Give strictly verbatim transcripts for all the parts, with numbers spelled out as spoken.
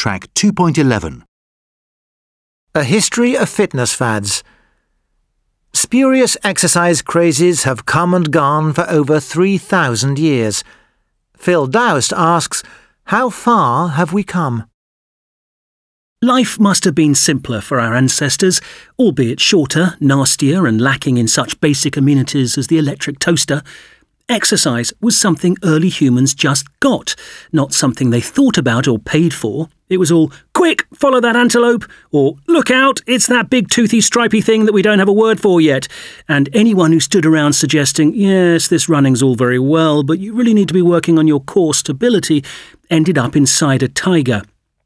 Track two point eleven. A history of fitness fads. Spurious exercise crazes have come and gone for over three thousand years. Phil Doust asks, how far have we come? Life must have been simpler for our ancestors, albeit shorter, nastier and lacking in such basic amenities as the electric toaster. Exercise was something early humans just got, not something they thought about or paid for. It was all, quick, follow that antelope, or look out, it's that big toothy stripy thing that we don't have a word for yet. And anyone who stood around suggesting, yes, this running's all very well, but you really need to be working on your core stability, ended up inside a tiger.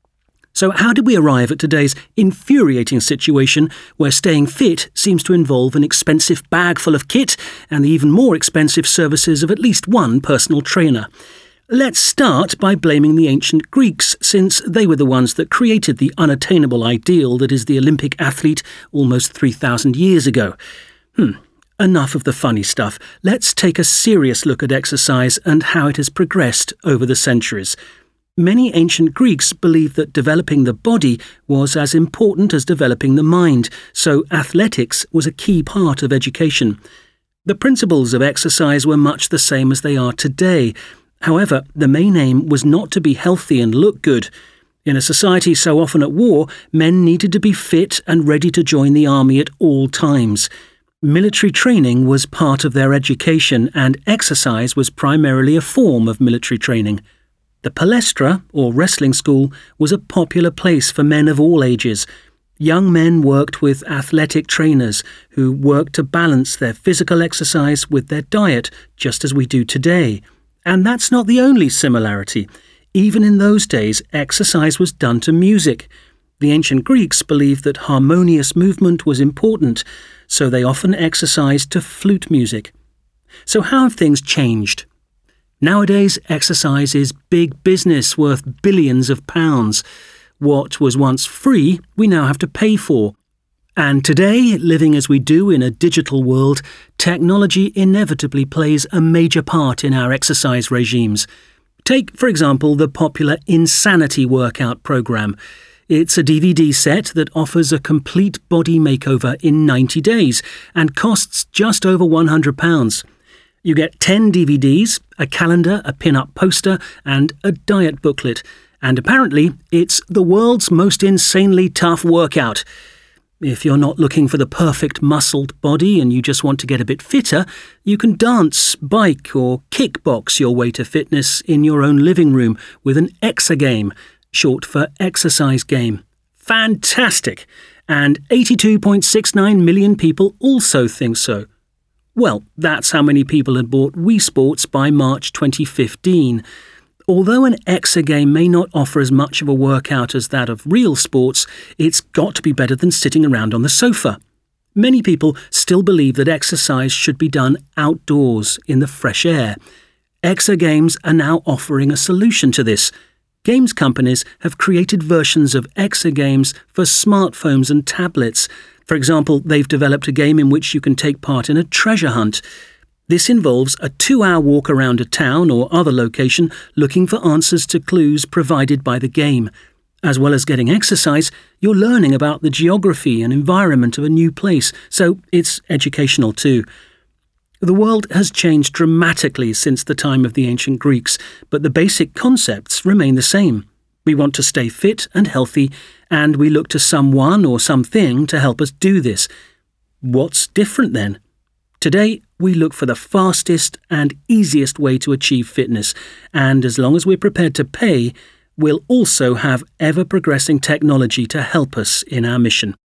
So how did we arrive at today's infuriating situation where staying fit seems to involve an expensive bag full of kit and the even more expensive services of at least one personal trainer? Let's start by blaming the ancient Greeks, since they were the ones that created the unattainable ideal that is the Olympic athlete almost three thousand years ago. Hmm, enough of the funny stuff. Let's take a serious look at exercise and how it has progressed over the centuries. Many ancient Greeks believed that developing the body was as important as developing the mind, so athletics was a key part of education. The principles of exercise were much the same as they are today. However, the main aim was not to be healthy and look good. In a society so often at war, men needed to be fit and ready to join the army at all times. Military training was part of their education, and exercise was primarily a form of military training. The palestra, or wrestling school, was a popular place for men of all ages. Young men worked with athletic trainers who worked to balance their physical exercise with their diet, just as we do today. And that's not the only similarity. Even in those days, exercise was done to music. The ancient Greeks believed that harmonious movement was important, so they often exercised to flute music. So how have things changed? Nowadays, exercise is big business worth billions of pounds. What was once free, we now have to pay for. And today, living as we do in a digital world, technology inevitably plays a major part in our exercise regimes. Take, for example, the popular Insanity workout program. It's a D V D set that offers a complete body makeover in ninety days and costs just over one hundred pounds. You get ten D V Ds, a calendar, a pin-up poster, and a diet booklet. And apparently, it's the world's most insanely tough workout. If you're not looking for the perfect muscled body and you just want to get a bit fitter, you can dance, bike, or kickbox your way to fitness in your own living room with an Exergame, short for exercise game. Fantastic! And eighty-two point six nine million people also think so. Well, that's how many people had bought Wii Sports by March twenty fifteen. Although an Exergame may not offer as much of a workout as that of real sports, it's got to be better than sitting around on the sofa. Many people still believe that exercise should be done outdoors, in the fresh air. Exergames are now offering a solution to this. Games companies have created versions of Exergames for smartphones and tablets. For example, they've developed a game in which you can take part in a treasure hunt. This involves a two-hour walk around a town or other location looking for answers to clues provided by the game. As well as getting exercise, you're learning about the geography and environment of a new place, so it's educational too. The world has changed dramatically since the time of the ancient Greeks, but the basic concepts remain the same. We want to stay fit and healthy, and we look to someone or something to help us do this. What's different then? Today, we look for the fastest and easiest way to achieve fitness, and as long as we're prepared to pay, we'll also have ever-progressing technology to help us in our mission.